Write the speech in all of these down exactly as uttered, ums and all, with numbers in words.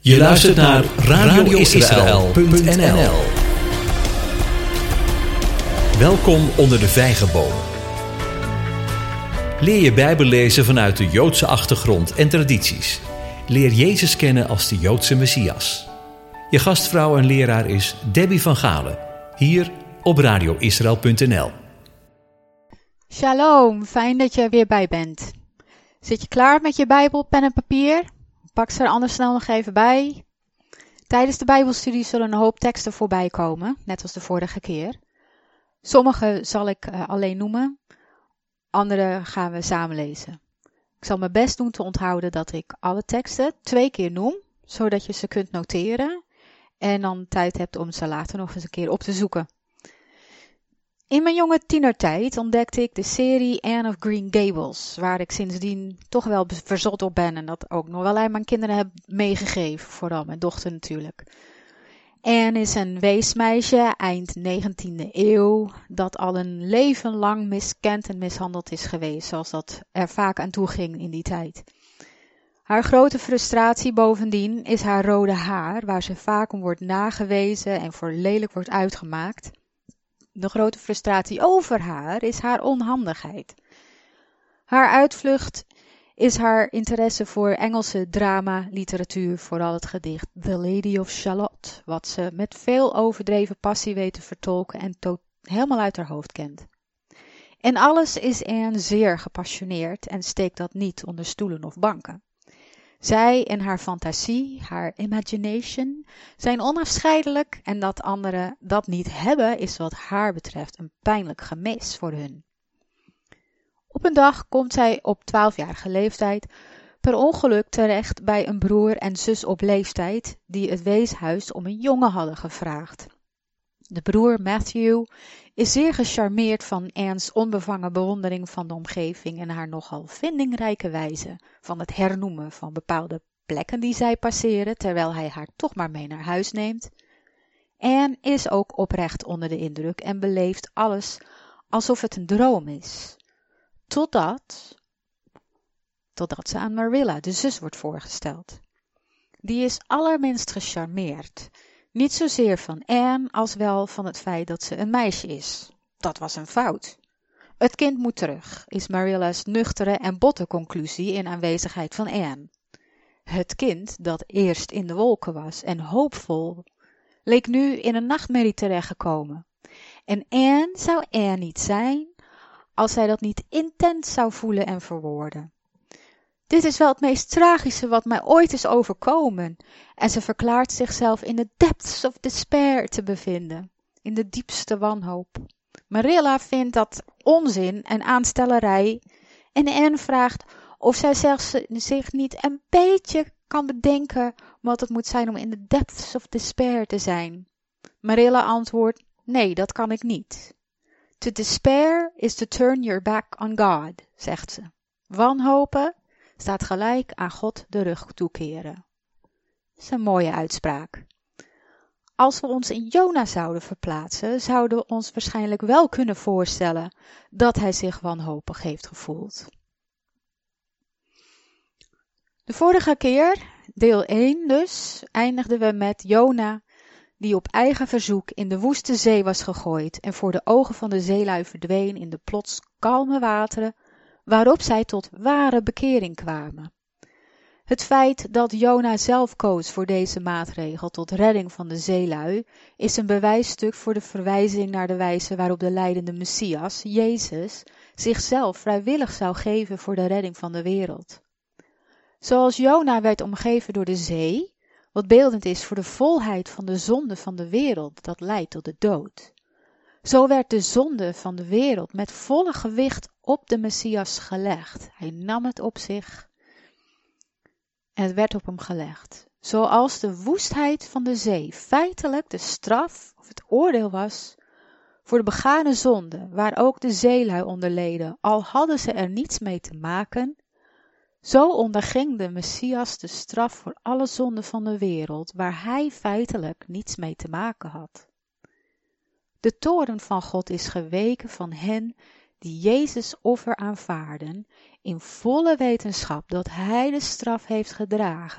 Je luistert naar radio israël punt n l. Welkom onder de vijgenboom. Leer je Bijbel lezen vanuit de Joodse achtergrond en tradities. Leer Jezus kennen als de Joodse Messias. Je gastvrouw en leraar is Debbie van Galen, hier op radio israël punt n l. Shalom, fijn dat je er weer bij bent. Zit je klaar met je Bijbel, pen en papier? Pak ze er anders snel nog even bij. Tijdens de Bijbelstudie zullen een hoop teksten voorbij komen, net als de vorige keer. Sommige zal ik uh, alleen noemen, andere gaan we samen lezen. Ik zal mijn best doen te onthouden dat ik alle teksten twee keer noem, zodat je ze kunt noteren en dan tijd hebt om ze later nog eens een keer op te zoeken. In mijn jonge tienertijd ontdekte ik de serie Anne of Green Gables, waar ik sindsdien toch wel verzot op ben en dat ook nog wel aan mijn kinderen heb meegegeven, vooral mijn dochter natuurlijk. Anne is een weesmeisje, eind negentiende eeuw, dat al een leven lang miskend en mishandeld is geweest, zoals dat er vaak aan toe ging in die tijd. Haar grote frustratie bovendien is haar rode haar, waar ze vaak om wordt nagewezen en voor lelijk wordt uitgemaakt. De grote frustratie over haar is haar onhandigheid. Haar uitvlucht is haar interesse voor Engelse drama-literatuur, vooral het gedicht The Lady of Shalott, wat ze met veel overdreven passie weet te vertolken en to- helemaal uit haar hoofd kent. In alles is Anne zeer gepassioneerd en steekt dat niet onder stoelen of banken. Zij en haar fantasie, haar imagination, zijn onafscheidelijk en dat anderen dat niet hebben is wat haar betreft een pijnlijk gemis voor hun. Op een dag komt zij op twaalfjarige leeftijd per ongeluk terecht bij een broer en zus op leeftijd die het weeshuis om een jongen hadden gevraagd. De broer Matthew is zeer gecharmeerd van Anne's onbevangen bewondering van de omgeving en haar nogal vindingrijke wijze van het hernoemen van bepaalde plekken die zij passeren, terwijl hij haar toch maar mee naar huis neemt. Anne is ook oprecht onder de indruk en beleeft alles alsof het een droom is. Totdat, totdat ze aan Marilla, de zus, wordt voorgesteld. Die is allerminst gecharmeerd. Niet zozeer van Anne als wel van het feit dat ze een meisje is. Dat was een fout. Het kind moet terug, is Marilla's nuchtere en botte conclusie in aanwezigheid van Anne. Het kind, dat eerst in de wolken was en hoopvol, leek nu in een nachtmerrie terechtgekomen. En Anne zou Anne niet zijn als zij dat niet intens zou voelen en verwoorden. Dit is wel het meest tragische wat mij ooit is overkomen. En ze verklaart zichzelf in de depths of despair te bevinden. In de diepste wanhoop. Marilla vindt dat onzin en aanstellerij. En Anne vraagt of zij zelfs zich niet een beetje kan bedenken wat het moet zijn om in de depths of despair te zijn. Marilla antwoordt, nee, dat kan ik niet. To despair is to turn your back on God, zegt ze. Wanhopen staat gelijk aan God de rug toekeren. Dat is een mooie uitspraak. Als we ons in Jona zouden verplaatsen, zouden we ons waarschijnlijk wel kunnen voorstellen dat hij zich wanhopig heeft gevoeld. De vorige keer, deel één dus, eindigden we met Jona, die op eigen verzoek in de woeste zee was gegooid en voor de ogen van de zeelui verdween in de plots kalme wateren, waarop zij tot ware bekering kwamen. Het feit dat Jona zelf koos voor deze maatregel tot redding van de zeelui, is een bewijsstuk voor de verwijzing naar de wijze waarop de lijdende Messias, Jezus, zichzelf vrijwillig zou geven voor de redding van de wereld. Zoals Jona werd omgeven door de zee, wat beeldend is voor de volheid van de zonde van de wereld, dat leidt tot de dood. Zo werd de zonde van de wereld met volle gewicht op de Messias gelegd. Hij nam het op zich en het werd op hem gelegd. Zoals de woestheid van de zee feitelijk de straf of het oordeel was voor de begane zonde, waar ook de zeelui onder leden, al hadden ze er niets mee te maken. Zo onderging de Messias de straf voor alle zonden van de wereld, waar hij feitelijk niets mee te maken had. De toorn van God is geweken van hen die Jezus offer aanvaarden, in volle wetenschap dat hij de straf heeft gedragen,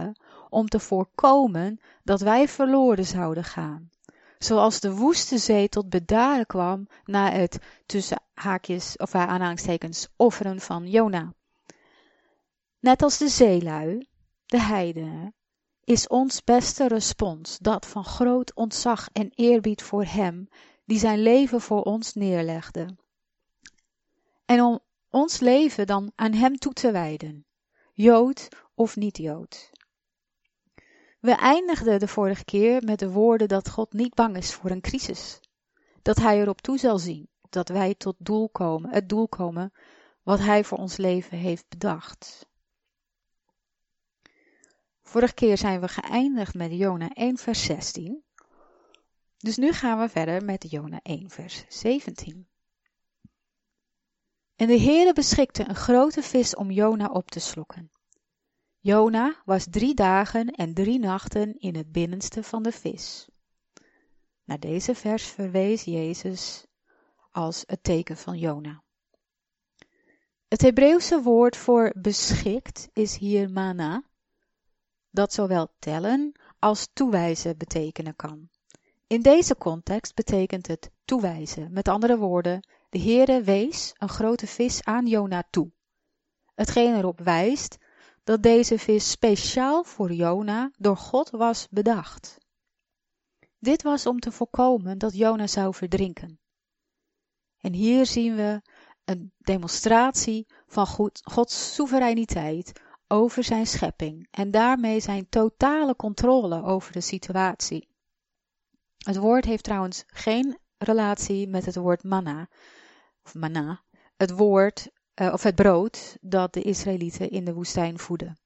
om te voorkomen dat wij verloren zouden gaan. Zoals de woeste zee tot bedaren kwam na het tussen haakjes of aanhalingstekens offeren van Jona. Net als de zeelui, de heidenen, is ons beste respons dat van groot ontzag en eerbied voor hem die zijn leven voor ons neerlegde. En om ons leven dan aan hem toe te wijden, Jood of niet-Jood. We eindigden de vorige keer met de woorden dat God niet bang is voor een crisis. Dat hij erop toe zal zien dat wij tot doel komen, het doel komen wat hij voor ons leven heeft bedacht. Vorige keer zijn we geëindigd met Jona één vers zestien. Dus nu gaan we verder met Jona één vers zeventien. En de Heere beschikte een grote vis om Jona op te slokken. Jona was drie dagen en drie nachten in het binnenste van de vis. Naar deze vers verwees Jezus als het teken van Jona. Het Hebreeuwse woord voor beschikt is hier mana, dat zowel tellen als toewijzen betekenen kan. In deze context betekent het toewijzen. Met andere woorden, de Heere wees een grote vis aan Jona toe. Hetgeen erop wijst dat deze vis speciaal voor Jona door God was bedacht. Dit was om te voorkomen dat Jona zou verdrinken. En hier zien we een demonstratie van God, Gods soevereiniteit over zijn schepping en daarmee zijn totale controle over de situatie. Het woord heeft trouwens geen relatie met het woord manna, of manna, het woord uh, of het brood dat de Israëlieten in de woestijn voeden.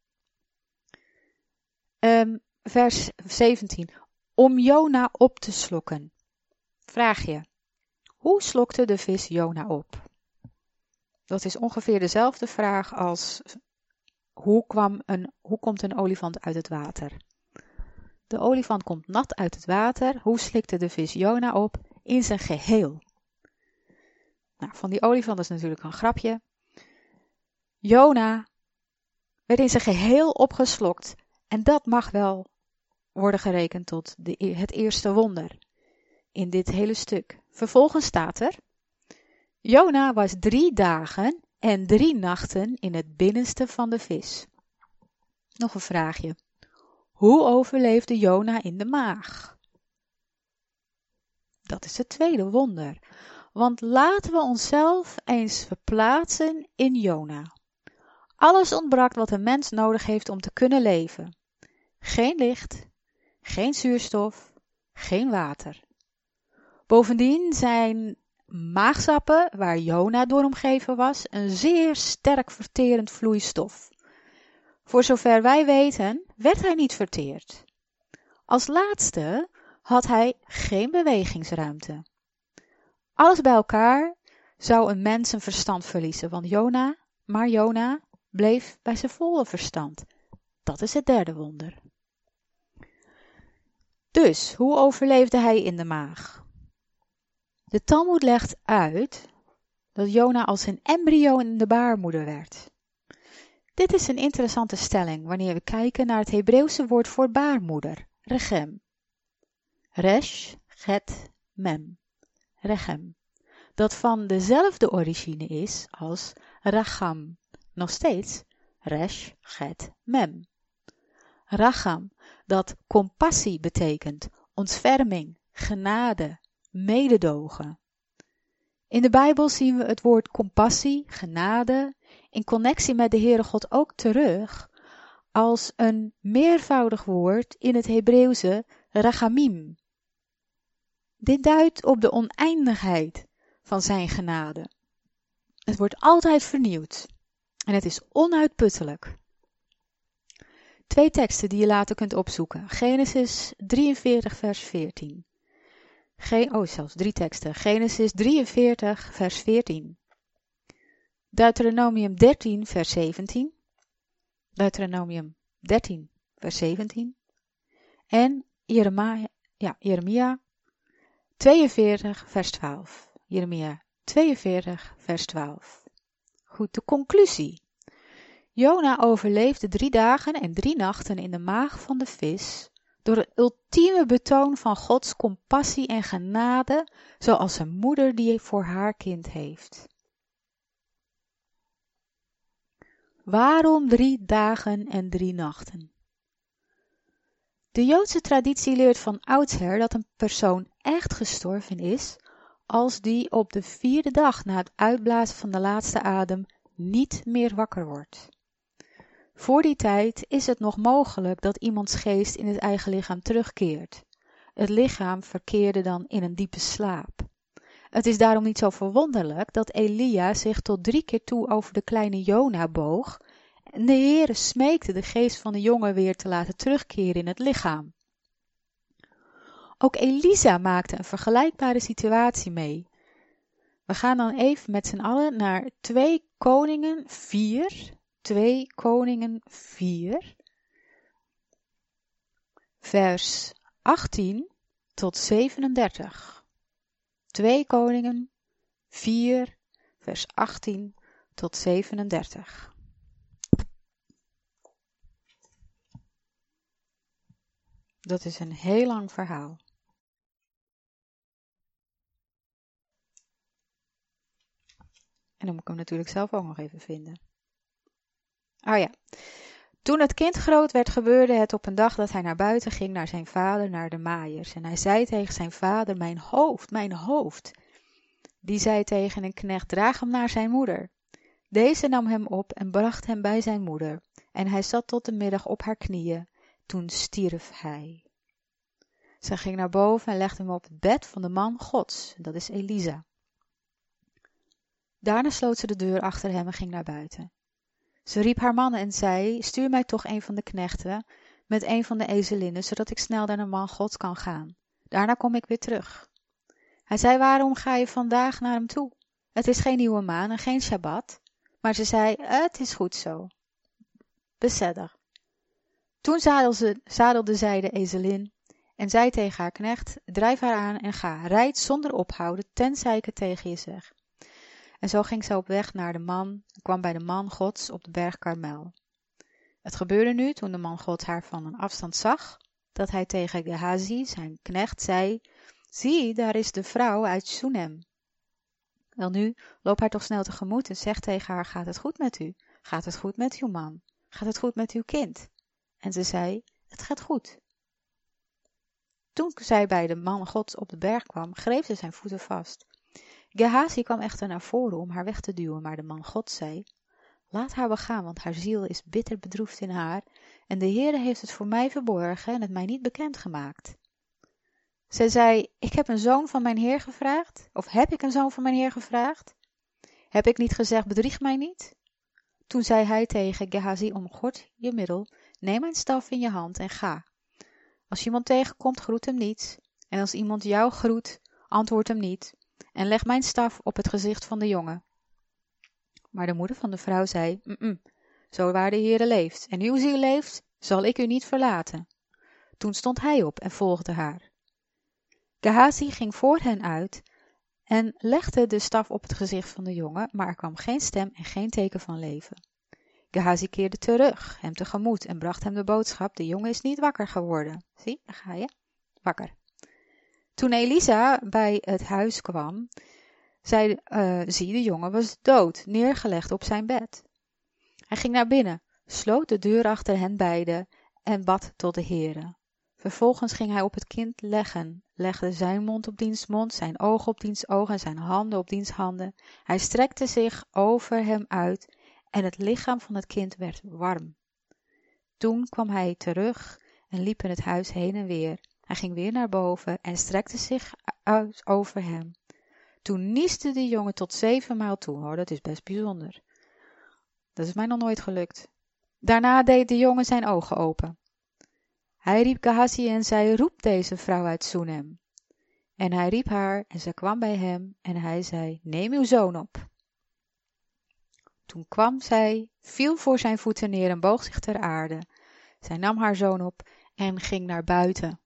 Um, vers zeventien. Om Jona op te slokken. Vraag je, hoe slokte de vis Jona op? Dat is ongeveer dezelfde vraag als hoe, kwam een, hoe komt een olifant uit het water? De olifant komt nat uit het water. Hoe slikte de vis Jona op? In zijn geheel. Nou, van die olifant is natuurlijk een grapje. Jona werd in zijn geheel opgeslokt. En dat mag wel worden gerekend tot de, het eerste wonder in dit hele stuk. Vervolgens staat er: Jona was drie dagen en drie nachten in het binnenste van de vis. Nog een vraagje. Hoe overleefde Jona in de maag? Dat is het tweede wonder. Want laten we onszelf eens verplaatsen in Jona. Alles ontbrak wat een mens nodig heeft om te kunnen leven. Geen licht, geen zuurstof, geen water. Bovendien zijn maagsappen, waar Jona door omgeven was, een zeer sterk verterend vloeistof. Voor zover wij weten, werd hij niet verteerd. Als laatste had hij geen bewegingsruimte. Alles bij elkaar zou een mens zijn verstand verliezen, want Jona, maar Jona bleef bij zijn volle verstand. Dat is het derde wonder. Dus, hoe overleefde hij in de maag? De Talmoed legt uit dat Jona als een embryo in de baarmoeder werd. Dit is een interessante stelling wanneer we kijken naar het Hebreeuwse woord voor baarmoeder, rechem. Resh, get, mem. Rechem. Dat van dezelfde origine is als racham. Nog steeds resh, get, mem. Racham, dat compassie betekent, ontferming, genade, mededogen. In de Bijbel zien we het woord compassie, genade, in connectie met de Heere God ook terug als een meervoudig woord in het Hebreeuwse rachamim. Dit duidt op de oneindigheid van zijn genade. Het wordt altijd vernieuwd en het is onuitputtelijk. Twee teksten die je later kunt opzoeken. Genesis drieënveertig vers veertien. Ge- oh, zelfs drie teksten. Genesis drieënveertig vers veertien. Deuteronomium dertien vers zeventien. Deuteronomium dertien vers zeventien. En Jeremia, ja, Jeremia tweeënveertig vers twaalf. Jeremia tweeënveertig vers twaalf. Goed, de conclusie. Jona overleefde drie dagen en drie nachten in de maag van de vis door het ultieme betoon van Gods compassie en genade, zoals een moeder die voor haar kind heeft. Waarom drie dagen en drie nachten? De Joodse traditie leert van oudsher dat een persoon echt gestorven is als die op de vierde dag na het uitblazen van de laatste adem niet meer wakker wordt. Voor die tijd is het nog mogelijk dat iemands geest in het eigen lichaam terugkeert. Het lichaam verkeerde dan in een diepe slaap. Het is daarom niet zo verwonderlijk dat Elia zich tot drie keer toe over de kleine Jona boog en de Heere smeekte de geest van de jongen weer te laten terugkeren in het lichaam. Ook Elisa maakte een vergelijkbare situatie mee. We gaan dan even met z'n allen naar twee Koningen vier, twee Koningen vier, vers achttien tot zevenendertig. twee Koningen vier, vers achttien tot zevenendertig. Dat is een heel lang verhaal. En dan moet ik hem natuurlijk zelf ook nog even vinden. Oh ja. Toen het kind groot werd, gebeurde het op een dag dat hij naar buiten ging naar zijn vader, naar de maaiers. En hij zei tegen zijn vader, mijn hoofd, mijn hoofd. Die zei tegen een knecht, draag hem naar zijn moeder. Deze nam hem op en bracht hem bij zijn moeder. En hij zat tot de middag op haar knieën. Toen stierf hij. Zij ging naar boven en legde hem op het bed van de man Gods. Dat is Elisa. Daarna sloot ze de deur achter hem en ging naar buiten. Ze riep haar mannen en zei, stuur mij toch een van de knechten met een van de ezelinnen, zodat ik snel naar de man Gods kan gaan. Daarna kom ik weer terug. Hij zei, waarom ga je vandaag naar hem toe? Het is geen nieuwe maan en geen Shabbat. Maar ze zei, het is goed zo. Beseder. Toen zadelde, zadelde zij de ezelin en zei tegen haar knecht, drijf haar aan en ga, rijd zonder ophouden, tenzij ik het tegen je zeg. En zo ging ze op weg naar de man en kwam bij de man Gods op de berg Karmel. Het gebeurde nu, toen de man Gods haar van een afstand zag, dat hij tegen Gehazi, zijn knecht, zei, zie, daar is de vrouw uit Shunem. Welnu, loop haar toch snel tegemoet en zeg tegen haar, gaat het goed met u? Gaat het goed met uw man? Gaat het goed met uw kind? En ze zei, het gaat goed. Toen zij bij de man Gods op de berg kwam, greep ze zijn voeten vast. Gehazi kwam echter naar voren om haar weg te duwen, maar de man God zei, laat haar begaan, want haar ziel is bitter bedroefd in haar, en de Heere heeft het voor mij verborgen en het mij niet bekendgemaakt. Zij zei, ik heb een zoon van mijn Heer gevraagd, of heb ik een zoon van mijn Heer gevraagd? Heb ik niet gezegd, bedrieg mij niet? Toen zei hij tegen Gehazi, omgord je middel, neem mijn staf in je hand en ga. Als je iemand tegenkomt, groet hem niet, en als iemand jou groet, antwoord hem niet. En leg mijn staf op het gezicht van de jongen. Maar de moeder van de vrouw zei, mm-mm, zo waar de Heere leeft, en uw ziel leeft, zal ik u niet verlaten. Toen stond hij op en volgde haar. Gehazi ging voor hen uit en legde de staf op het gezicht van de jongen, maar er kwam geen stem en geen teken van leven. Gehazi keerde terug, hem tegemoet en bracht hem de boodschap, de jongen is niet wakker geworden. Zie, daar ga je, wakker. Toen Elisa bij het huis kwam, zei, uh, zie, de jongen was dood, neergelegd op zijn bed. Hij ging naar binnen, sloot de deur achter hen beiden en bad tot de Heere. Vervolgens ging hij op het kind leggen, legde zijn mond op diens mond, zijn ogen op diens ogen en zijn handen op diens handen. Hij strekte zich over hem uit en het lichaam van het kind werd warm. Toen kwam hij terug en liep in het huis heen en weer. Hij ging weer naar boven en strekte zich uit over hem. Toen niesde de jongen tot zevenmaal toe. Oh, dat is best bijzonder. Dat is mij nog nooit gelukt. Daarna deed de jongen zijn ogen open. Hij riep Gehazi en zei, roep deze vrouw uit Shunem. En hij riep haar en zij kwam bij hem en hij zei, neem uw zoon op. Toen kwam zij, viel voor zijn voeten neer en boog zich ter aarde. Zij nam haar zoon op en ging naar buiten.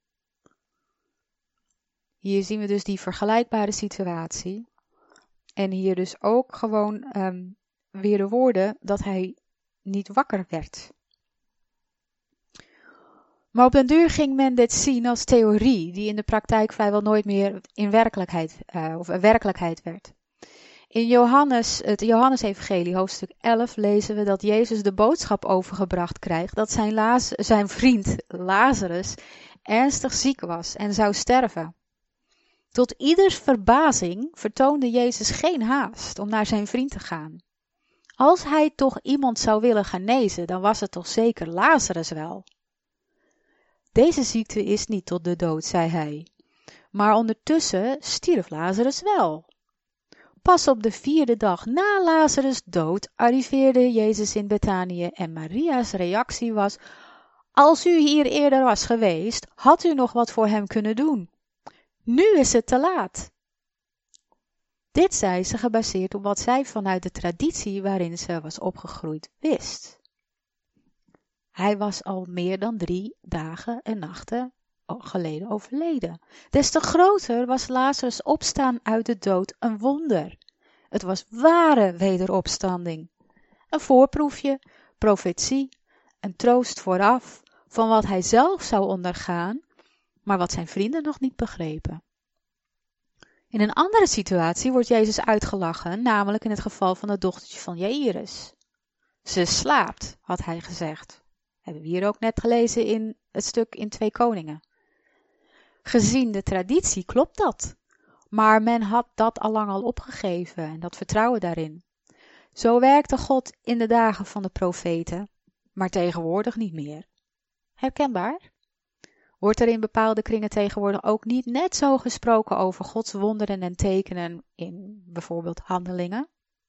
Hier zien we dus die vergelijkbare situatie. En hier dus ook gewoon um, weer de woorden dat hij niet wakker werd. Maar op den duur ging men dit zien als theorie, die in de praktijk vrijwel nooit meer in werkelijkheid, uh, of een werkelijkheid werd. In Johannes, het Johannesevangelie, hoofdstuk elf, lezen we dat Jezus de boodschap overgebracht krijgt dat zijn, Laz- zijn vriend Lazarus ernstig ziek was en zou sterven. Tot ieders verbazing vertoonde Jezus geen haast om naar zijn vriend te gaan. Als hij toch iemand zou willen genezen, dan was het toch zeker Lazarus wel. Deze ziekte is niet tot de dood, zei hij. Maar ondertussen stierf Lazarus wel. Pas op de vierde dag na Lazarus' dood arriveerde Jezus in Betanië en Maria's reactie was: als u hier eerder was geweest, had u nog wat voor hem kunnen doen. Nu is het te laat. Dit zei ze gebaseerd op wat zij vanuit de traditie waarin ze was opgegroeid wist. Hij was al meer dan drie dagen en nachten geleden overleden. Des te groter was Lazarus' opstaan uit de dood een wonder. Het was ware wederopstanding. Een voorproefje, profetie, een troost vooraf van wat hij zelf zou ondergaan, maar wat zijn vrienden nog niet begrepen. In een andere situatie wordt Jezus uitgelachen, namelijk in het geval van het dochtertje van Jairus. Ze slaapt, had hij gezegd. Hebben we hier ook net gelezen in het stuk in Twee Koningen. Gezien de traditie klopt dat, maar men had dat allang al opgegeven en dat vertrouwen daarin. Zo werkte God in de dagen van de profeten, maar tegenwoordig niet meer. Herkenbaar? Wordt er in bepaalde kringen tegenwoordig ook niet net zo gesproken over Gods wonderen en tekenen in bijvoorbeeld Handelingen?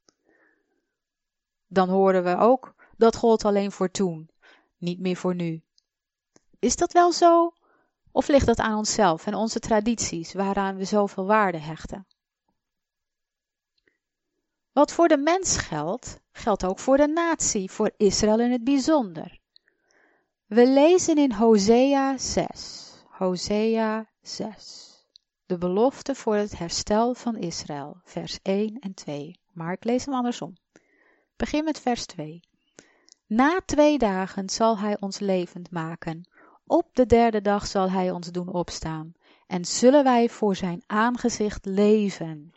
Dan horen we ook dat God alleen voor toen, niet meer voor nu. Is dat wel zo? Of ligt dat aan onszelf en onze tradities, waaraan we zoveel waarde hechten? Wat voor de mens geldt, geldt ook voor de natie, voor Israël in het bijzonder. We lezen in Hosea zes. Hosea zes. De belofte voor het herstel van Israël, vers één en twee. Maar ik lees hem andersom. Begin met vers twee. Na twee dagen zal hij ons levend maken. Op de derde dag zal hij ons doen opstaan. En zullen wij voor zijn aangezicht leven.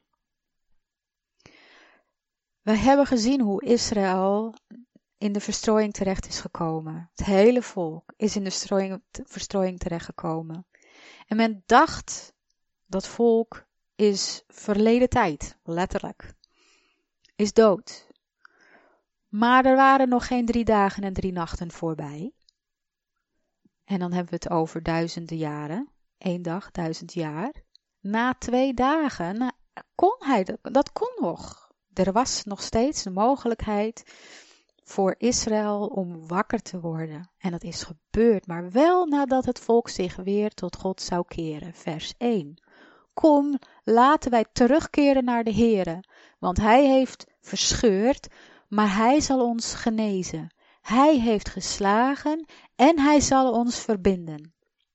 We hebben gezien hoe Israël in de verstrooiing terecht is gekomen. Het hele volk is in de verstrooiing, verstrooiing terechtgekomen. En men dacht, dat volk is verleden tijd, letterlijk. Is dood. Maar er waren nog geen drie dagen en drie nachten voorbij. En dan hebben we het over duizenden jaren. Eén dag, duizend jaar. Na twee dagen na, kon hij, dat, dat kon nog. Er was nog steeds de mogelijkheid voor Israël om wakker te worden. En dat is gebeurd, maar wel nadat het volk zich weer tot God zou keren. Vers één. Kom, laten wij terugkeren naar de Heere, want hij heeft verscheurd, maar hij zal ons genezen. Hij heeft geslagen en hij zal ons verbinden.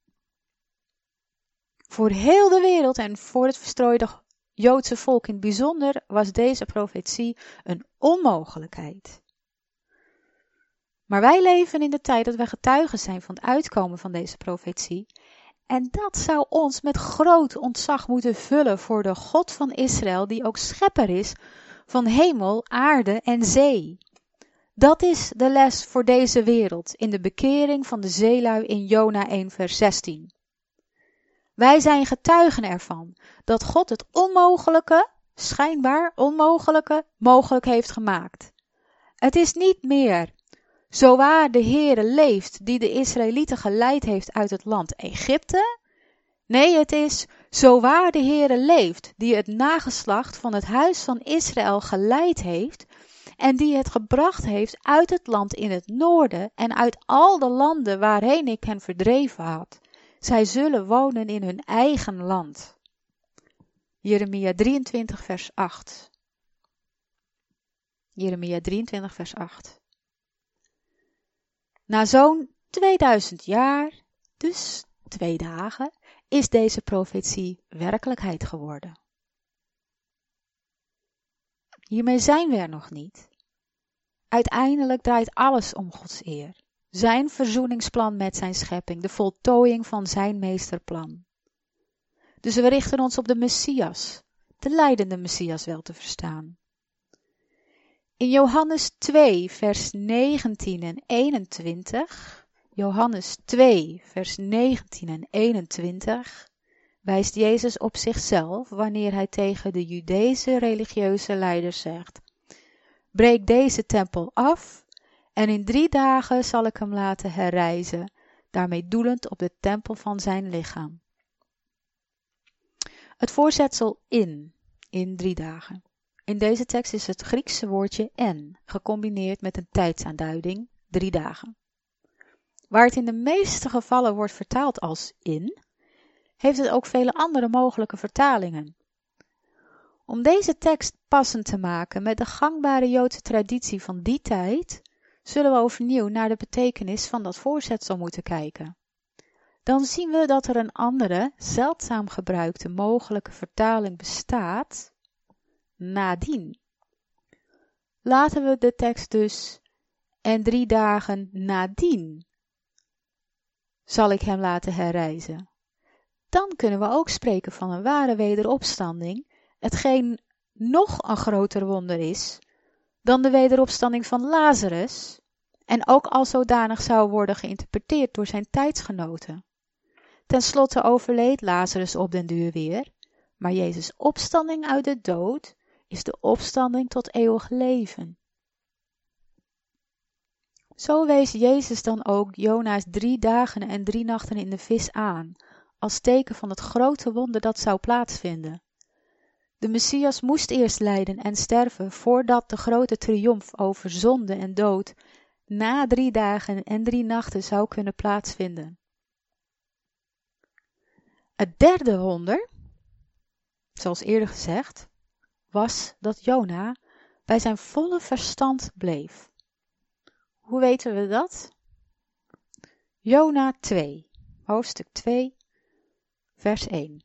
Voor heel de wereld en voor het verstrooide Joodse volk in het bijzonder was deze profetie een onmogelijkheid. Maar wij leven in de tijd dat wij getuigen zijn van het uitkomen van deze profetie. En dat zou ons met groot ontzag moeten vullen voor de God van Israël, die ook schepper is van hemel, aarde en zee. Dat is de les voor deze wereld in de bekering van de zeelui in Jona één vers zestien. Wij zijn getuigen ervan dat God het onmogelijke, schijnbaar onmogelijke, mogelijk heeft gemaakt. Het is niet meer zo waar de Heere leeft die de Israëlieten geleid heeft uit het land Egypte. Nee, het is zo waar de Heere leeft die het nageslacht van het huis van Israël geleid heeft en die het gebracht heeft uit het land in het noorden en uit al de landen waarheen ik hen verdreven had. Zij zullen wonen in hun eigen land. Jeremia drieëntwintig vers acht. Jeremia drieëntwintig vers acht. Na zo'n tweeduizend jaar, dus twee dagen, is deze profetie werkelijkheid geworden. Hiermee zijn we er nog niet. Uiteindelijk draait alles om Gods eer. Zijn verzoeningsplan met zijn schepping, de voltooiing van zijn meesterplan. Dus we richten ons op de Messias, de lijdende Messias wel te verstaan. In Johannes twee, vers negentien en eenentwintig, Johannes twee, vers negentien en eenentwintig, wijst Jezus op zichzelf wanneer hij tegen de Judese religieuze leiders zegt: breek deze tempel af en in drie dagen zal ik hem laten herrijzen, daarmee doelend op de tempel van zijn lichaam. Het voorzetsel in, in drie dagen. In deze tekst is het Griekse woordje en, gecombineerd met een tijdsaanduiding, drie dagen. Waar het in de meeste gevallen wordt vertaald als in, heeft het ook vele andere mogelijke vertalingen. Om deze tekst passend te maken met de gangbare Joodse traditie van die tijd, zullen we overnieuw naar de betekenis van dat voorzetsel moeten kijken. Dan zien we dat er een andere, zeldzaam gebruikte mogelijke vertaling bestaat, nadien. Laten we de tekst dus, en drie dagen nadien zal ik hem laten herrijzen. Dan kunnen we ook spreken van een ware wederopstanding, hetgeen nog een groter wonder is dan de wederopstanding van Lazarus, en ook als zodanig zou worden geïnterpreteerd door zijn tijdsgenoten. Ten slotte overleed Lazarus op den duur weer, maar Jezus' opstanding uit de dood is de opstanding tot eeuwig leven. Zo wees Jezus dan ook Jona's drie dagen en drie nachten in de vis aan, als teken van het grote wonder dat zou plaatsvinden. De Messias moest eerst lijden en sterven voordat de grote triomf over zonde en dood na drie dagen en drie nachten zou kunnen plaatsvinden. Het derde wonder, zoals eerder gezegd, was dat Jona bij zijn volle verstand bleef. Hoe weten we dat? Jona twee, hoofdstuk twee, vers één.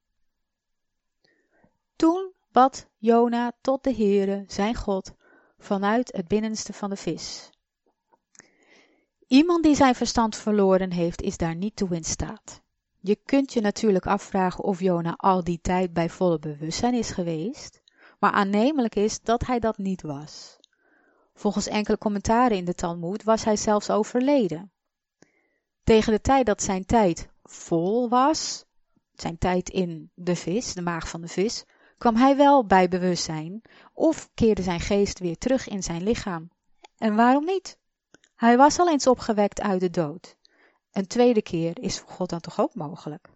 Toen bad Jona tot de Heere, zijn God, vanuit het binnenste van de vis. Iemand die zijn verstand verloren heeft, is daar niet toe in staat. Je kunt je natuurlijk afvragen of Jona al die tijd bij volle bewustzijn is geweest, maar aannemelijk is dat hij dat niet was. Volgens enkele commentaren in de Talmoed was hij zelfs overleden. Tegen de tijd dat zijn tijd vol was, zijn tijd in de vis, de maag van de vis, kwam hij wel bij bewustzijn of keerde zijn geest weer terug in zijn lichaam. En waarom niet? Hij was al eens opgewekt uit de dood. Een tweede keer is voor God dan toch ook mogelijk.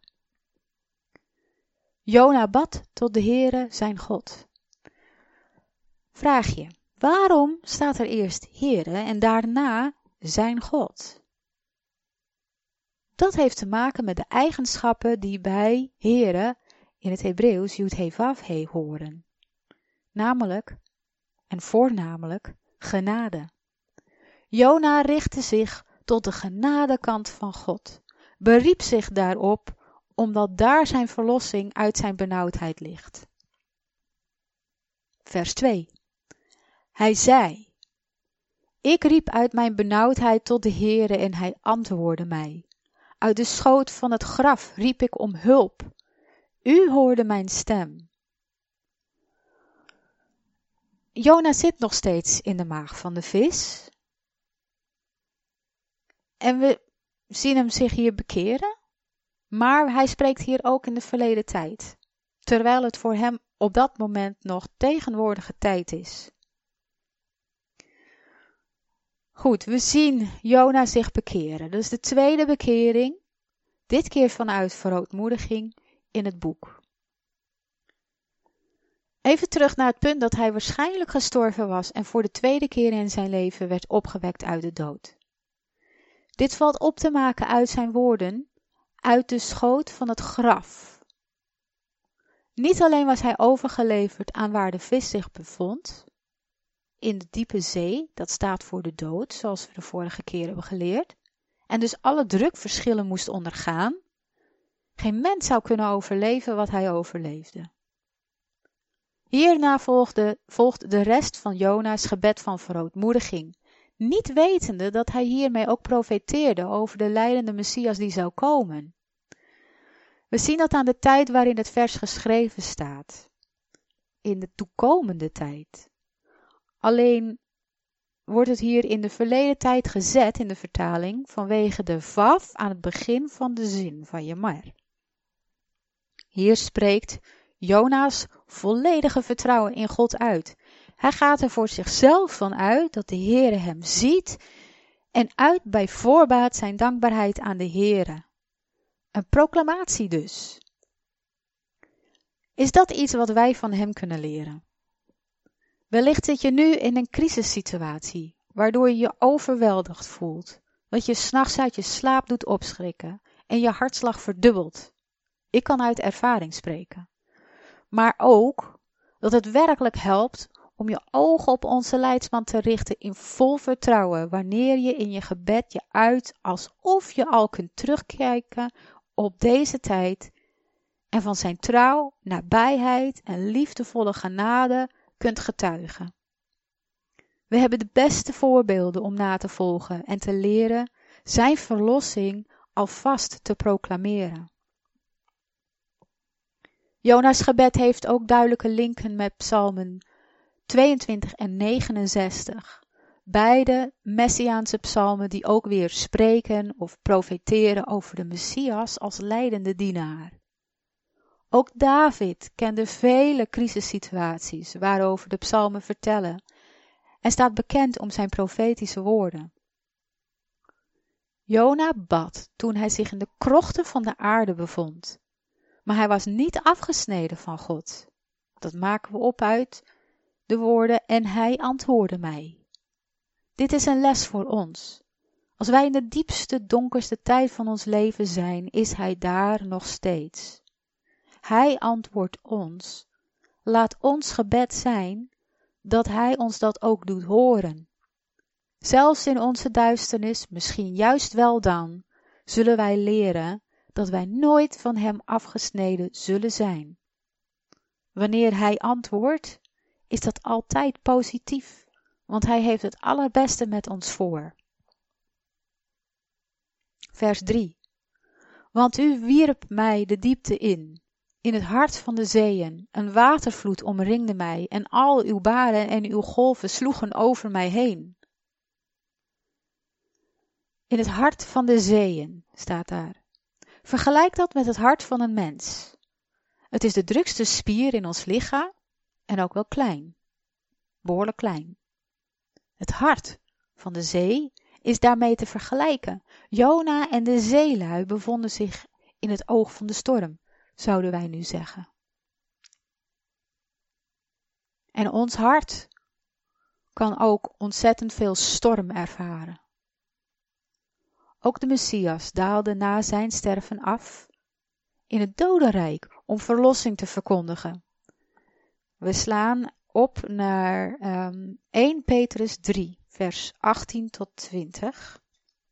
Jona bad tot de Heere zijn God. Vraag je, waarom staat er eerst Heere en daarna zijn God? Dat heeft te maken met de eigenschappen die bij Heere in het Hebreeuws Yud-He-Vav-He horen. Namelijk, en voornamelijk, genade. Jona richtte zich tot de genadekant van God, beriep zich daarop, omdat daar zijn verlossing uit zijn benauwdheid ligt. Vers twee. Hij zei: Ik riep uit mijn benauwdheid tot de Heere en hij antwoordde mij. Uit de schoot van het graf riep ik om hulp. U hoorde mijn stem. Jona zit nog steeds in de maag van de vis. En we zien hem zich hier bekeren. Maar hij spreekt hier ook in de verleden tijd. Terwijl het voor hem op dat moment nog tegenwoordige tijd is. Goed, we zien Jona zich bekeren. Dus de tweede bekering. Dit keer vanuit verootmoediging in het boek. Even terug naar het punt dat hij waarschijnlijk gestorven was en voor de tweede keer in zijn leven werd opgewekt uit de dood. Dit valt op te maken uit zijn woorden, uit de schoot van het graf. Niet alleen was hij overgeleverd aan waar de vis zich bevond, in de diepe zee, dat staat voor de dood, zoals we de vorige keer hebben geleerd, en dus alle drukverschillen moest ondergaan. Geen mens zou kunnen overleven wat hij overleefde. Hierna volgde, volgde de rest van Jona's gebed van verootmoediging, niet wetende dat hij hiermee ook profeteerde over de lijdende Messias die zou komen. We zien dat aan de tijd waarin het vers geschreven staat. In de toekomende tijd. Alleen wordt het hier in de verleden tijd gezet in de vertaling vanwege de vaf aan het begin van de zin van Jemar. Hier spreekt Jona's volledige vertrouwen in God uit. Hij gaat er voor zichzelf van uit dat de Heere hem ziet en uit bij voorbaat zijn dankbaarheid aan de Heere. Een proclamatie dus. Is dat iets wat wij van hem kunnen leren? Wellicht zit je nu in een crisissituatie, waardoor je je overweldigd voelt, wat je 's nachts uit je slaap doet opschrikken en je hartslag verdubbelt. Ik kan uit ervaring spreken. Maar ook dat het werkelijk helpt om je ogen op onze leidsman te richten in vol vertrouwen, wanneer je in je gebed je uit alsof je al kunt terugkijken op deze tijd en van zijn trouw, nabijheid en liefdevolle genade kunt getuigen. We hebben de beste voorbeelden om na te volgen en te leren zijn verlossing alvast te proclameren. Jona's gebed heeft ook duidelijke linken met psalmen tweeëntwintig en negenenzestig. Beide Messiaanse psalmen die ook weer spreken of profeteren over de Messias als leidende dienaar. Ook David kende vele crisissituaties waarover de psalmen vertellen en staat bekend om zijn profetische woorden. Jona bad toen hij zich in de krochten van de aarde bevond, maar hij was niet afgesneden van God. Dat maken we op uit de woorden en hij antwoordde mij. Dit is een les voor ons. Als wij in de diepste, donkerste tijd van ons leven zijn, is hij daar nog steeds. Hij antwoordt ons. Laat ons gebed zijn dat hij ons dat ook doet horen. Zelfs in onze duisternis, misschien juist wel dan, zullen wij leren dat wij nooit van hem afgesneden zullen zijn. Wanneer hij antwoordt, is dat altijd positief, want hij heeft het allerbeste met ons voor. Vers drie. Want u wierp mij de diepte in, in het hart van de zeeën, een watervloed omringde mij en al uw baren en uw golven sloegen over mij heen. In het hart van de zeeën staat daar. Vergelijk dat met het hart van een mens. Het is de drukste spier in ons lichaam en ook wel klein, behoorlijk klein. Het hart van de zee is daarmee te vergelijken. Jona en de zeelui bevonden zich in het oog van de storm, zouden wij nu zeggen. En ons hart kan ook ontzettend veel storm ervaren. Ook de Messias daalde na zijn sterven af in het dodenrijk om verlossing te verkondigen. We slaan op naar um, eerste Petrus drie, vers achttien tot twintig.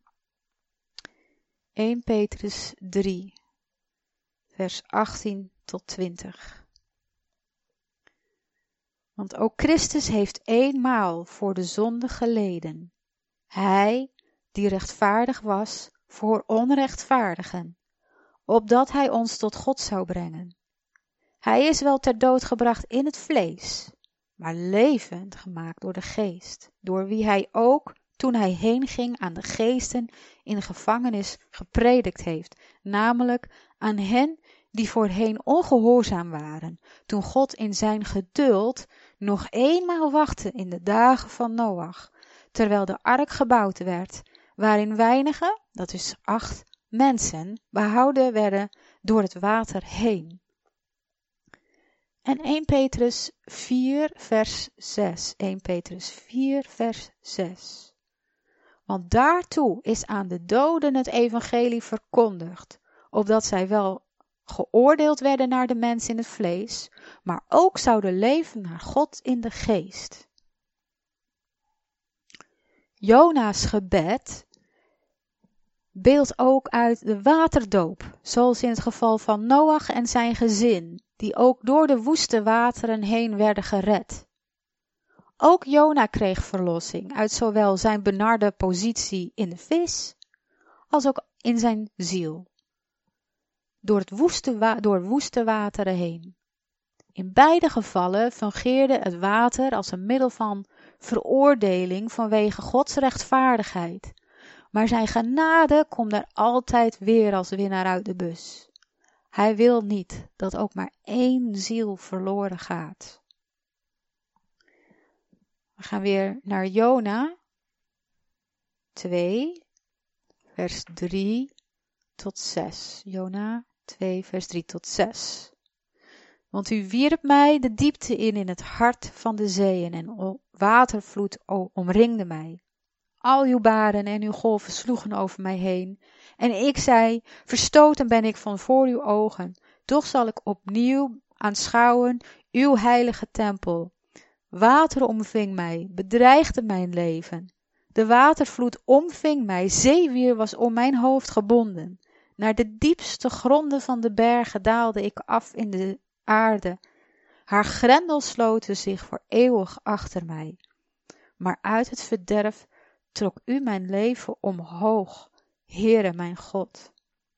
eerste Petrus drie, vers achttien tot twintig. Want ook Christus heeft eenmaal voor de zonde geleden. Hij, die rechtvaardig was, voor onrechtvaardigen, opdat hij ons tot God zou brengen. Hij is wel ter dood gebracht in het vlees, maar levend gemaakt door de geest, door wie hij ook, toen hij heen ging, aan de geesten in de gevangenis gepredikt heeft, namelijk aan hen die voorheen ongehoorzaam waren, toen God in zijn geduld nog eenmaal wachtte in de dagen van Noach, terwijl de ark gebouwd werd, waarin weinigen, dat is acht mensen, behouden werden door het water heen. En eerste Petrus vier, vers zes. eerste Petrus vier, vers zes. Want daartoe is aan de doden het evangelie verkondigd, opdat zij wel geoordeeld werden naar de mens in het vlees, maar ook zouden leven naar God in de geest. Jona's gebed beeldt ook uit de waterdoop, zoals in het geval van Noach en zijn gezin, die ook door de woeste wateren heen werden gered. Ook Jona kreeg verlossing uit zowel zijn benarde positie in de vis, als ook in zijn ziel. Door het woeste, wa- door woeste wateren heen. In beide gevallen fungeerde het water als een middel van veroordeling vanwege Gods rechtvaardigheid. Maar zijn genade komt er altijd weer als winnaar uit de bus. Hij wil niet dat ook maar één ziel verloren gaat. We gaan weer naar Jona twee, vers drie tot zes. Jona twee, vers drie tot zes. Want u wierp mij de diepte in in het hart van de zeeën en watervloed omringde mij. Al uw baren en uw golven sloegen over mij heen. En ik zei, verstoten ben ik van voor uw ogen. Toch zal ik opnieuw aanschouwen uw heilige tempel. Water omving mij, bedreigde mijn leven. De watervloed omving mij, zeewier was om mijn hoofd gebonden. Naar de diepste gronden van de bergen daalde ik af in de aarde. Haar grendels sloten zich voor eeuwig achter mij. Maar uit het verderf trok u mijn leven omhoog, Heere mijn God.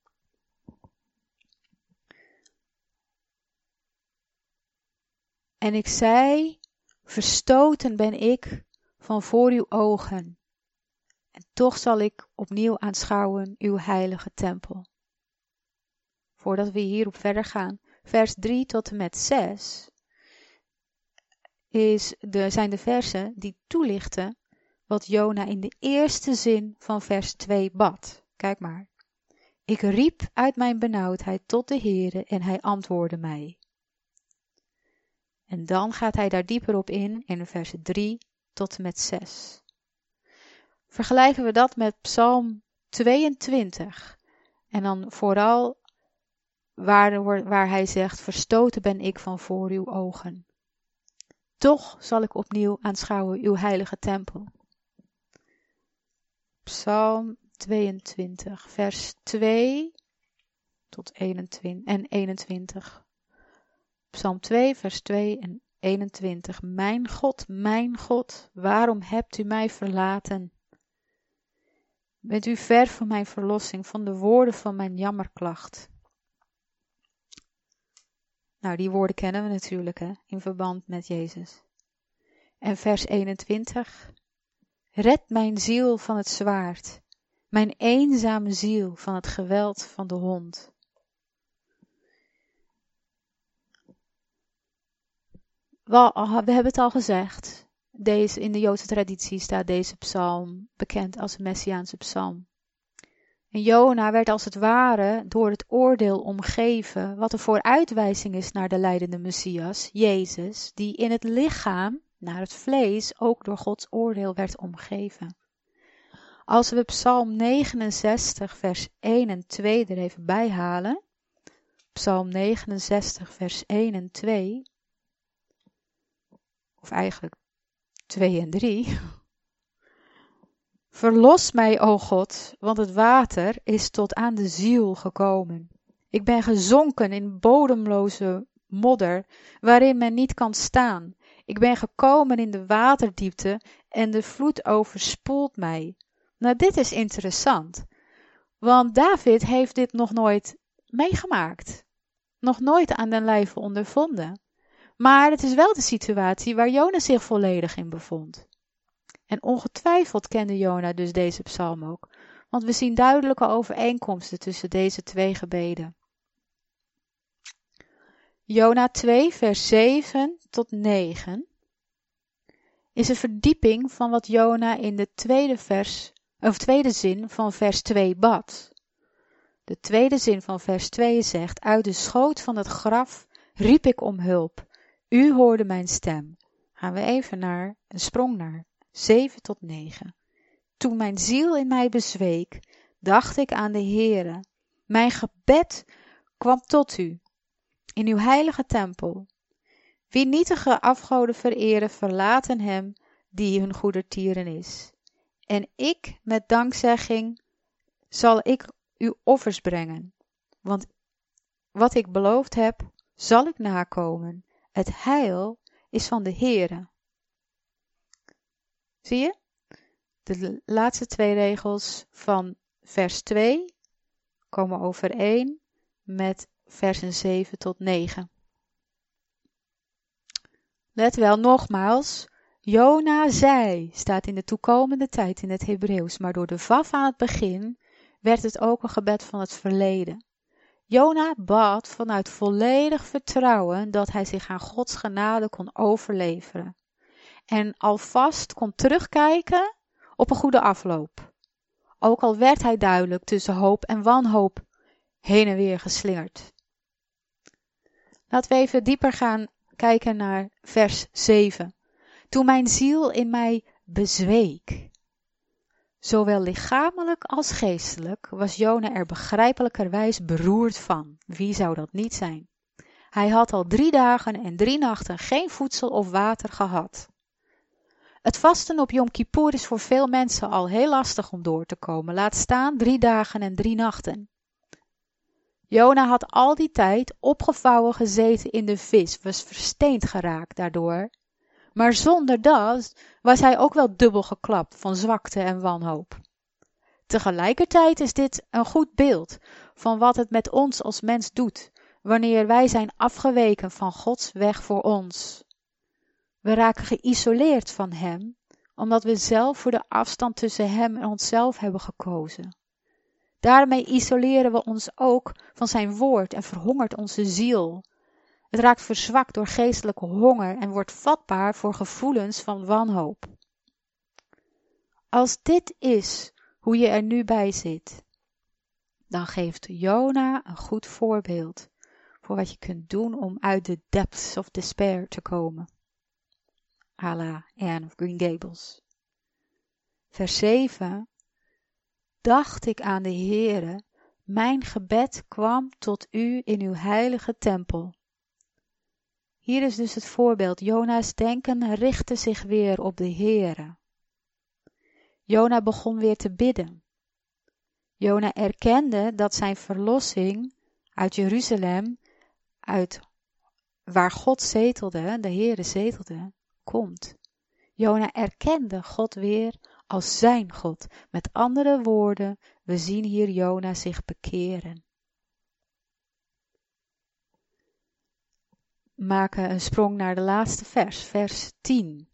En ik zei, verstoten ben ik van voor uw ogen. En toch zal ik opnieuw aanschouwen uw heilige tempel. Voordat we hierop verder gaan, vers drie tot en met zes, is de, zijn de versen die toelichten wat Jona in de eerste zin van vers twee bad. Kijk maar. Ik riep uit mijn benauwdheid tot de Heere en hij antwoordde mij. En dan gaat hij daar dieper op in, in versen drie tot en met zes. Vergelijken we dat met Psalm tweeëntwintig. En dan vooral waar, waar hij zegt, verstoten ben ik van voor uw ogen. Toch zal ik opnieuw aanschouwen uw heilige tempel. Psalm tweeëntwintig, vers twee tot eenentwintig en eenentwintig. Psalm twee, vers twee en eenentwintig. Mijn God, mijn God, waarom hebt u mij verlaten? Bent u ver van mijn verlossing, van de woorden van mijn jammerklacht? Nou, die woorden kennen we natuurlijk, hè, in verband met Jezus. En vers eenentwintig. Red mijn ziel van het zwaard, mijn eenzame ziel van het geweld van de hond. Wel, we hebben het al gezegd, deze, in de Joodse traditie staat deze psalm bekend als een Messiaanse psalm. En Jona werd als het ware door het oordeel omgeven, wat een vooruitwijzing is naar de lijdende Messias, Jezus, die in het lichaam, naar het vlees, ook door Gods oordeel werd omgeven. Als we Psalm negenenzestig, vers één en twee er even bij halen, Psalm negenenzestig, vers één en twee, of eigenlijk twee en drie. Verlos mij, o God, want het water is tot aan de ziel gekomen. Ik ben gezonken in bodemloze modder, waarin men niet kan staan. Ik ben gekomen in de waterdiepte en de vloed overspoelt mij. Nou, dit is interessant, want David heeft dit nog nooit meegemaakt. Nog nooit aan den lijve ondervonden. Maar het is wel de situatie waar Jona zich volledig in bevond. En ongetwijfeld kende Jona dus deze psalm ook, want we zien duidelijke overeenkomsten tussen deze twee gebeden. Jona twee, vers zeven tot negen is een verdieping van wat Jona in de tweede, vers, of tweede zin van vers twee bad. De tweede zin van vers twee zegt, uit de schoot van het graf riep ik om hulp. U hoorde mijn stem. Gaan we even naar, een sprong naar, zeven tot negen. Toen mijn ziel in mij bezweek, dacht ik aan de Heere. Mijn gebed kwam tot u, in uw heilige tempel. Wie nietige afgoden vereren, verlaten hem die hun goedertieren is. En ik, met dankzegging, zal ik uw offers brengen. Want wat ik beloofd heb, zal ik nakomen. Het heil is van de Heere. Zie je? De laatste twee regels van vers twee komen overeen met versen zeven tot negen. Let wel, nogmaals, Jona zei, staat in de toekomende tijd in het Hebreeuws, maar door de vaf aan het begin werd het ook een gebed van het verleden. Jona bad vanuit volledig vertrouwen dat hij zich aan Gods genade kon overleveren. En alvast kon terugkijken op een goede afloop. Ook al werd hij duidelijk tussen hoop en wanhoop heen en weer geslingerd. Laten we even dieper gaan kijken naar vers zeven. Toen mijn ziel in mij bezweek. Zowel lichamelijk als geestelijk was Jona er begrijpelijkerwijs beroerd van. Wie zou dat niet zijn? Hij had al drie dagen en drie nachten geen voedsel of water gehad. Het vasten op Yom Kippur is voor veel mensen al heel lastig om door te komen. Laat staan drie dagen en drie nachten. Jona had al die tijd opgevouwen gezeten in de vis, was versteend geraakt daardoor. Maar zonder dat was hij ook wel dubbel geklapt van zwakte en wanhoop. Tegelijkertijd is dit een goed beeld van wat het met ons als mens doet, wanneer wij zijn afgeweken van Gods weg voor ons. We raken geïsoleerd van Hem, omdat we zelf voor de afstand tussen Hem en onszelf hebben gekozen. Daarmee isoleren we ons ook van zijn woord en verhongert onze ziel. Het raakt verzwakt door geestelijke honger en wordt vatbaar voor gevoelens van wanhoop. Als dit is hoe je er nu bij zit, dan geeft Jona een goed voorbeeld voor wat je kunt doen om uit de depths of despair te komen. À la Anne of Green Gables. Vers zeven. Dacht ik aan de Heere, mijn gebed kwam tot u in uw heilige tempel. Hier is dus het voorbeeld. Jona's denken richtte zich weer op de Heere. Jona begon weer te bidden. Jona erkende dat zijn verlossing uit Jeruzalem, uit waar God zetelde, de Heere zetelde, komt. Jona erkende God weer als zijn God. Met andere woorden, we zien hier Jona zich bekeren. Maken een sprong naar de laatste vers, vers tien.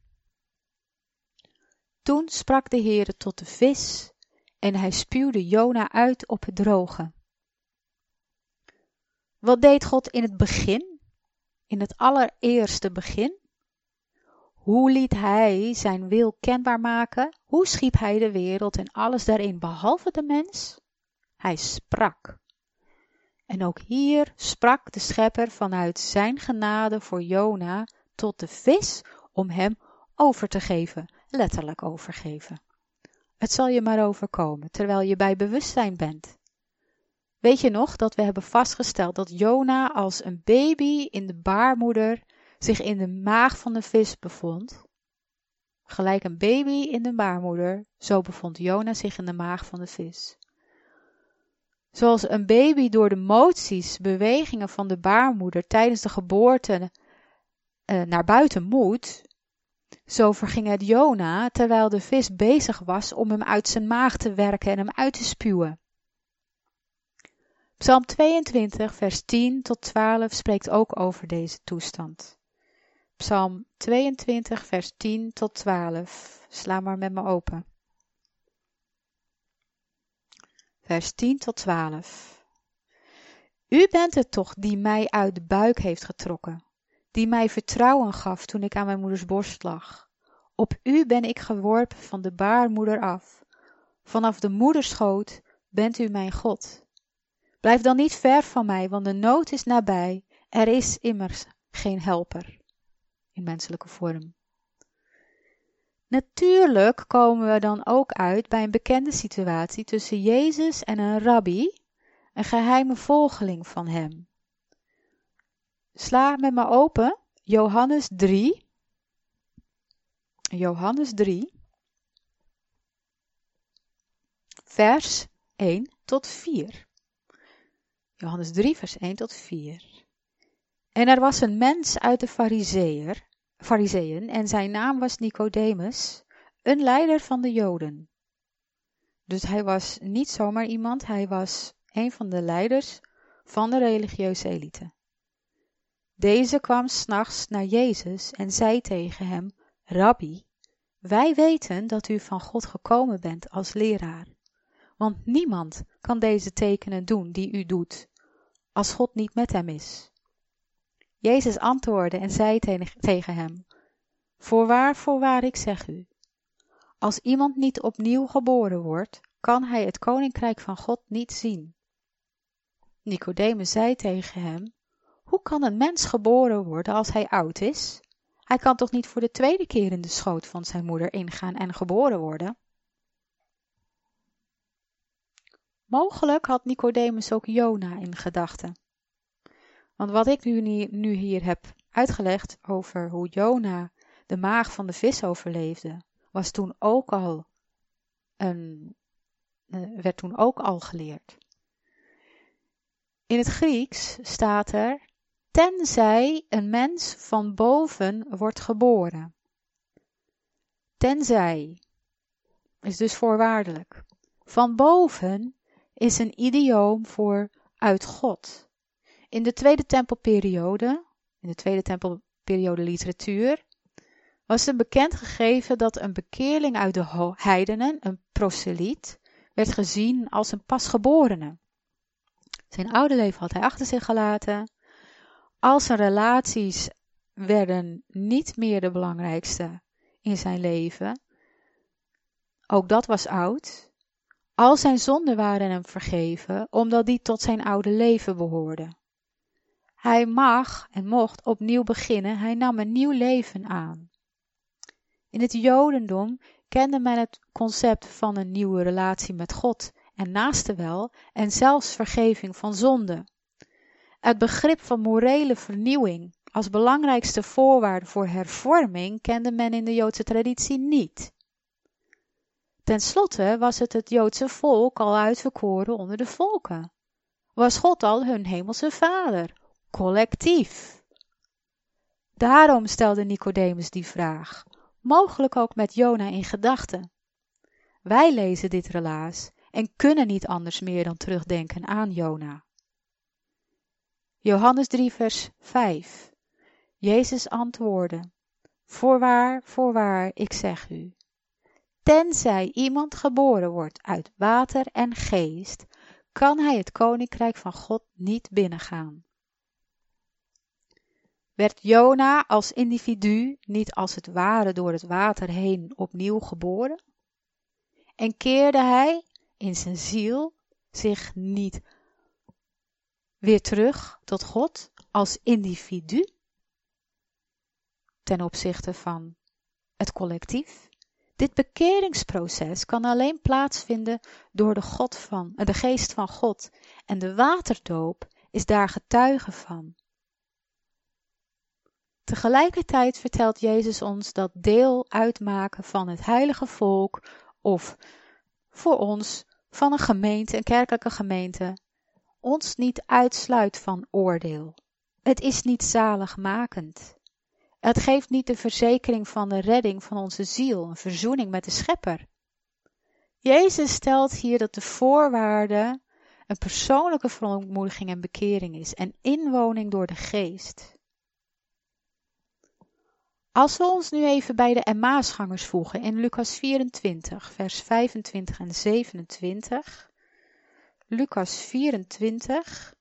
Toen sprak de Heere tot de vis en hij spuwde Jona uit op het droge. Wat deed God in het begin? In het allereerste begin? Hoe liet hij zijn wil kenbaar maken? Hoe schiep hij de wereld en alles daarin behalve de mens? Hij sprak. En ook hier sprak de schepper vanuit zijn genade voor Jona tot de vis om hem over te geven, letterlijk overgeven. Het zal je maar overkomen, terwijl je bij bewustzijn bent. Weet je nog dat we hebben vastgesteld dat Jona als een baby in de baarmoeder zich in de maag van de vis bevond? Gelijk een baby in de baarmoeder, zo bevond Jona zich in de maag van de vis. Zoals een baby door de moties, bewegingen van de baarmoeder tijdens de geboorte uh, naar buiten moet, zo verging het Jona terwijl de vis bezig was om hem uit zijn maag te werken en hem uit te spuwen. Psalm tweeëntwintig, vers tien tot twaalf spreekt ook over deze toestand. Psalm tweeëntwintig, vers tien tot twaalf. Sla maar met me open. Vers tien tot twaalf. U bent het toch die mij uit de buik heeft getrokken, die mij vertrouwen gaf toen ik aan mijn moeders borst lag. Op u ben ik geworpen van de baarmoeder af. Vanaf de moederschoot bent u mijn God. Blijf dan niet ver van mij, want de nood is nabij. Er is immers geen helper. In menselijke vorm. Natuurlijk komen we dan ook uit bij een bekende situatie tussen Jezus en een rabbi, een geheime volgeling van hem. Sla met me open, Johannes drie. Johannes drie. Vers één tot vier. Johannes drie, vers één tot vier. En er was een mens uit de Farizeeër, Farizeeën en zijn naam was Nicodemus, een leider van de Joden. Dus hij was niet zomaar iemand, hij was een van de leiders van de religieuze elite. Deze kwam 's nachts naar Jezus en zei tegen hem, Rabbi, wij weten dat u van God gekomen bent als leraar, want niemand kan deze tekenen doen die u doet, als God niet met hem is. Jezus antwoordde en zei tegen hem, voorwaar, voorwaar, ik zeg u, als iemand niet opnieuw geboren wordt, kan hij het koninkrijk van God niet zien. Nicodemus zei tegen hem, hoe kan een mens geboren worden als hij oud is? Hij kan toch niet voor de tweede keer in de schoot van zijn moeder ingaan en geboren worden? Mogelijk had Nicodemus ook Jona in gedachten. Want wat ik nu, nu hier heb uitgelegd over hoe Jona de maag van de vis overleefde, was toen ook al een, werd toen ook al geleerd. In het Grieks staat er, tenzij een mens van boven wordt geboren. Tenzij is dus voorwaardelijk. Van boven is een idioom voor uit God. In de Tweede Tempelperiode, in de Tweede Tempelperiode literatuur, was er bekend gegeven dat een bekeerling uit de heidenen, een proseliet, werd gezien als een pasgeborene. Zijn oude leven had hij achter zich gelaten. Al zijn relaties werden niet meer de belangrijkste in zijn leven. Ook dat was oud. Al zijn zonden waren hem vergeven, omdat die tot zijn oude leven behoorden. Hij mag en mocht opnieuw beginnen, hij nam een nieuw leven aan. In het Jodendom kende men het concept van een nieuwe relatie met God en naaste wel en zelfs vergeving van zonde. Het begrip van morele vernieuwing als belangrijkste voorwaarde voor hervorming kende men in de Joodse traditie niet. Ten slotte was het het Joodse volk al uitverkoren onder de volken. Was God al hun hemelse vader, collectief. Daarom stelde Nicodemus die vraag, mogelijk ook met Jona in gedachten. Wij lezen dit relaas en kunnen niet anders meer dan terugdenken aan Jona. Johannes drie vers vijf. Jezus antwoordde, voorwaar, voorwaar, ik zeg u, tenzij iemand geboren wordt uit water en geest, kan hij het koninkrijk van God niet binnengaan. Werd Jona als individu niet als het ware door het water heen opnieuw geboren? En keerde hij in zijn ziel zich niet weer terug tot God als individu ten opzichte van het collectief? Dit bekeringsproces kan alleen plaatsvinden door de, God van, de geest van God en de waterdoop is daar getuige van. Tegelijkertijd vertelt Jezus ons dat deel uitmaken van het heilige volk of voor ons van een gemeente, een kerkelijke gemeente, ons niet uitsluit van oordeel. Het is niet zaligmakend. Het geeft niet de verzekering van de redding van onze ziel, een verzoening met de Schepper. Jezus stelt hier dat de voorwaarde een persoonlijke verontmoediging en bekering is en inwoning door de geest. Als we ons nu even bij de Emmausgangers voegen in Lucas vierentwintig, vers vijfentwintig en zevenentwintig. Lucas vierentwintig,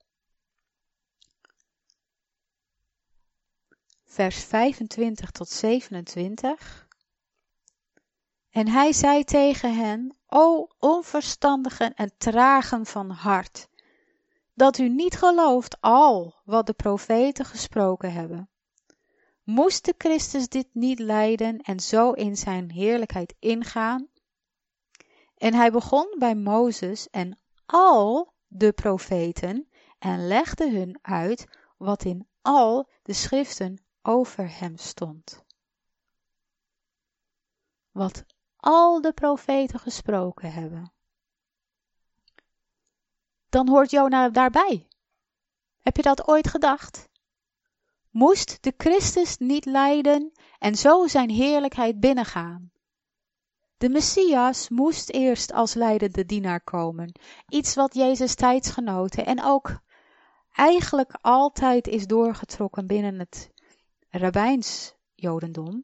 vers vijfentwintig tot zevenentwintig. En hij zei tegen hen, o onverstandigen en tragen van hart, dat u niet gelooft al wat de profeten gesproken hebben. Moest de Christus dit niet lijden en zo in zijn heerlijkheid ingaan? En hij begon bij Mozes en al de profeten en legde hun uit wat in al de schriften over hem stond. Wat al de profeten gesproken hebben. Dan hoort Jona daarbij. Heb je dat ooit gedacht? Moest de Christus niet lijden en zo zijn heerlijkheid binnengaan? De Messias moest eerst als lijdende dienaar komen. Iets wat Jezus tijdsgenoten en ook eigenlijk altijd is doorgetrokken binnen het rabbijns Jodendom.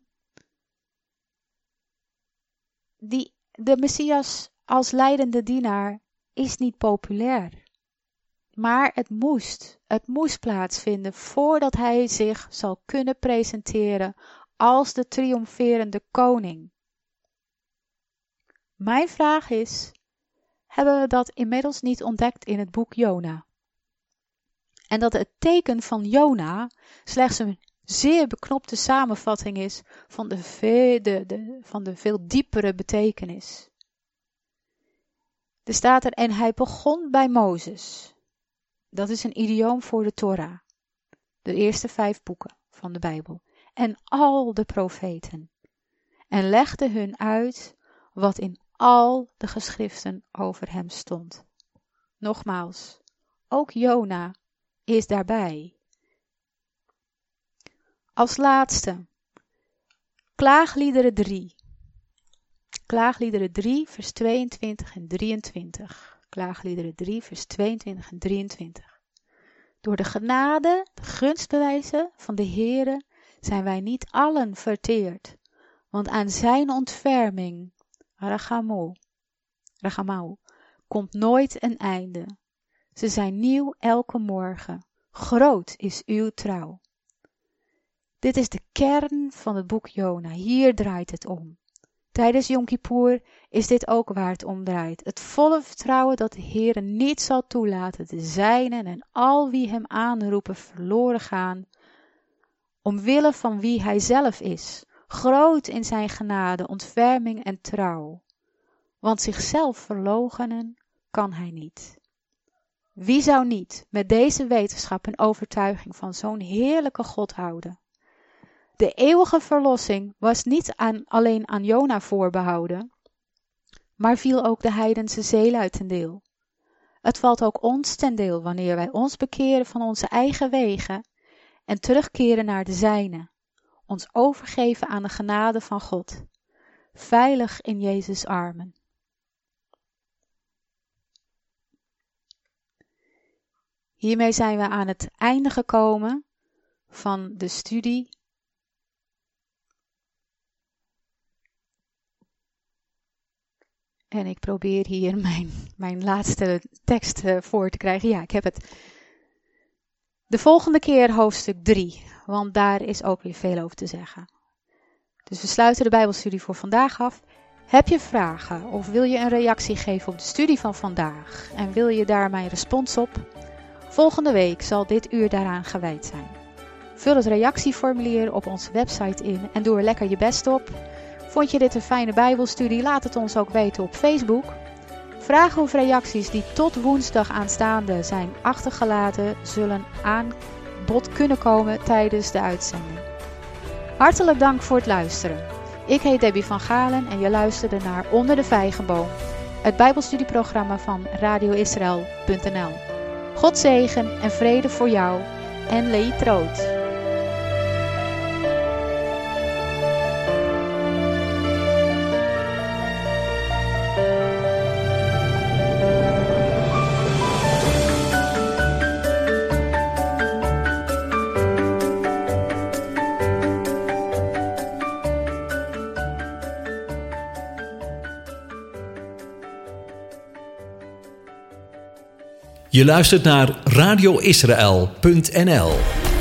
Die, de Messias als lijdende dienaar is niet populair. Maar het moest, het moest plaatsvinden voordat hij zich zal kunnen presenteren als de triomferende koning. Mijn vraag is, hebben we dat inmiddels niet ontdekt in het boek Jona? En dat het teken van Jona slechts een zeer beknopte samenvatting is van de, ve- de, de, van de veel diepere betekenis. Er staat er, en hij begon bij Mozes. Dat is een idioom voor de Torah, de eerste vijf boeken van de Bijbel. En al de profeten. En legde hun uit wat in al de geschriften over hem stond. Nogmaals, ook Jona is daarbij. Als laatste, Klaagliederen drie. Klaagliederen drie, vers tweeëntwintig en drieëntwintig. Klaagliederen drie, vers tweeëntwintig en drieëntwintig. Door de genade, de gunstbewijzen van de Heere, zijn wij niet allen verteerd, want aan zijn ontferming, Rachamau, Rachamau, komt nooit een einde. Ze zijn nieuw elke morgen. Groot is uw trouw. Dit is de kern van het boek Jona. Hier draait het om. Tijdens Yom Kippur is dit ook waar het om draait. Het volle vertrouwen dat de Heer niet zal toelaten de zijnen en al wie hem aanroepen verloren gaan, omwille van wie hij zelf is, groot in zijn genade, ontferming en trouw. Want zichzelf verloochenen kan hij niet. Wie zou niet met deze wetenschap en overtuiging van zo'n heerlijke God houden? De eeuwige verlossing was niet aan, alleen aan Jona voorbehouden, maar viel ook de heidense zeelui ten deel. Het valt ook ons ten deel wanneer wij ons bekeren van onze eigen wegen en terugkeren naar de zijne, ons overgeven aan de genade van God, veilig in Jezus' armen. Hiermee zijn we aan het einde gekomen van de studie en ik probeer hier mijn, mijn laatste tekst uh, voor te krijgen. Ja, ik heb het. De volgende keer hoofdstuk drie, want daar is ook weer veel over te zeggen. Dus we sluiten de Bijbelstudie voor vandaag af. Heb je vragen of wil je een reactie geven op de studie van vandaag en wil je daar mijn respons op? Volgende week zal dit uur daaraan gewijd zijn. Vul het reactieformulier op onze website in en doe er lekker je best op. Vond je dit een fijne Bijbelstudie? Laat het ons ook weten op Facebook. Vragen of reacties die tot woensdag aanstaande zijn achtergelaten, zullen aan bod kunnen komen tijdens de uitzending. Hartelijk dank voor het luisteren. Ik heet Debbie van Galen en je luisterde naar Onder de Vijgenboom, het Bijbelstudieprogramma van radio israel punt n l. God zegen en vrede voor jou en leitroot. Je luistert naar radio israel punt n l.